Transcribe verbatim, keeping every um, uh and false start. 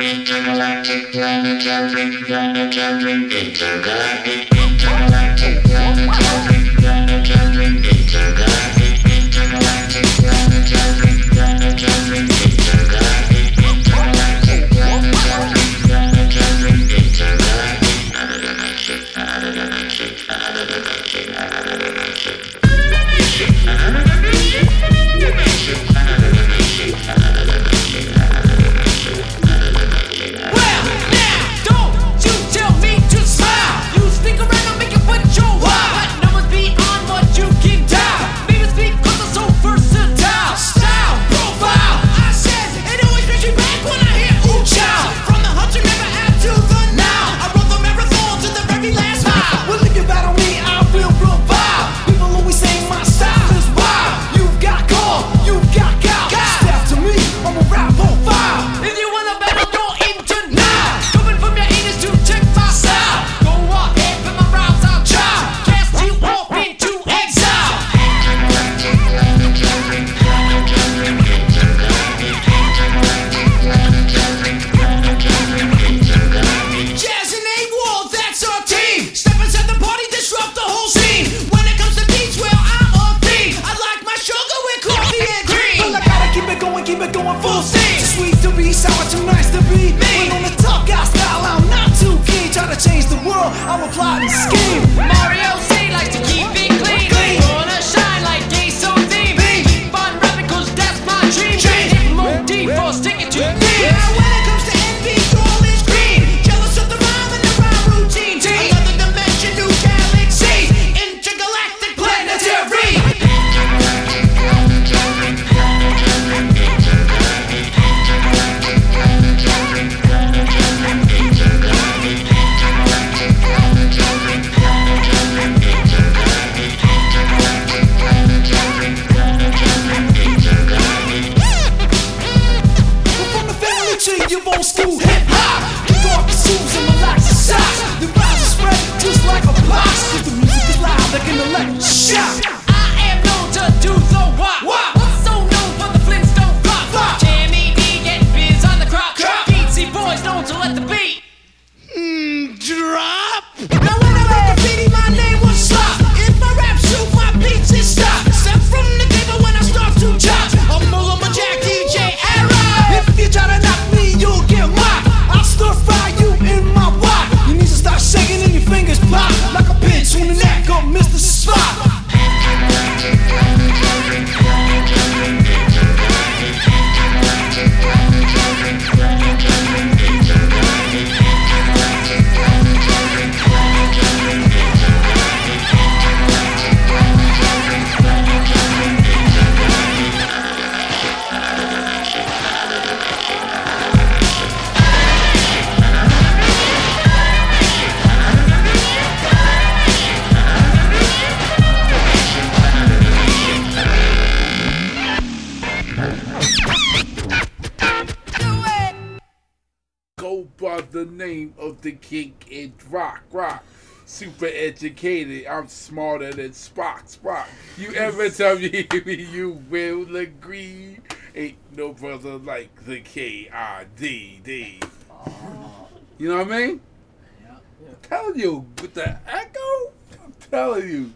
Intergalactic planetary, planetary, intergalactic, intergalactic, planetary, planetary, intergalactic, intergalactic, planetary, planetary, intergalactic, intergalactic, planetary, planetary, intergalactic, another dimension, another dimension, another dimension, another dimension, another dimension, dimension, another dimension, another dimension, another dimension. Well, now, don't you tell me to smile. You speak around and make it put your wild. Let numbers beyond what you can dial. Maybe speak cause I'm so versatile. Style, profile, I said, it always brings me back when I hear ooh child. From the hunter never add to the now. I run the marathon to the very last mile. Well, if you battle me, I will revive. People always say my style is wild. You've got call, you've got gal. Step to me, I'm a rap on fire. If you wanna battle, you're in denial. Coming from your anus to check my style. Go ahead, put my rhymes out, child. Cast you off into exile. Intergalactic, planetary, planetary, intergalactic, intergalactic, planetary, planetary, intergalactic. Jazz and A-Wall, that's our team. Step inside the party, disrupt the whole scene. When it comes to beats, well, I'm a theme. I like my sugar with coffee and cream. Well, I gotta keep it going, keep it going full steam. Too sweet to be sour, too nice to be me. When on the tough guy style, I'm not too keen. Try to change the world, I'm a plot and scheme. Mario C likes to keep it clean. Clean. Wanna shine like gay so theme. Keep on rapping cause that's my dream. Hit more deep for sticking to me. Now when it comes to envy, all is green. Jealous of the rhyme and the rhyme routine. Another dimension, new galaxy. Intergalactic planetary. Intergalactic, planetary, planetary, intergalactic, intergalactic, planetary, planetary, intergalactic, intergalactic, planetary, planetary, intergalactic, intergalactic, planetary, planetary, intergalactic. We're from the family tree, you old school hip hop. Kick off your shoes and relax your socks. The rhymes are spread just like a box. Cause the music is loud like an electric shock. I am known to do the wop. So known for the Flintstone flop. Jamie D getting biz on the crop. Beatsy boys known to let the beat drop. Now when I make graffiti, my name was Slop. If my rap shoot, my beats is stop. Step from the table when I start to chop. I'm all on my Jack D J era. If you try to knock me, you'll get mocked. I'll stir fry you in my wok. Your knees will start shaking and your fingers pop like a pinch on the neck of Mister Spock. Intergalactic, planetary, planetary, intergalactic, intergalactic, planetary, planetary, intergalactic, intergalactic, planetary, planetary, intergalactic, intergalactic, planetary, planetary, intergalactic. Another dimension, another dimension, another dimension, another dimension, another dimension, another dimension, another dimension, Go by the name of the king in rock, rock. Super educated, I'm smarter than Spock, Spock. You ever tell me you will agree? Ain't no brother like the K I D D. You know what I mean? I'm telling you, with the echo, I'm telling you.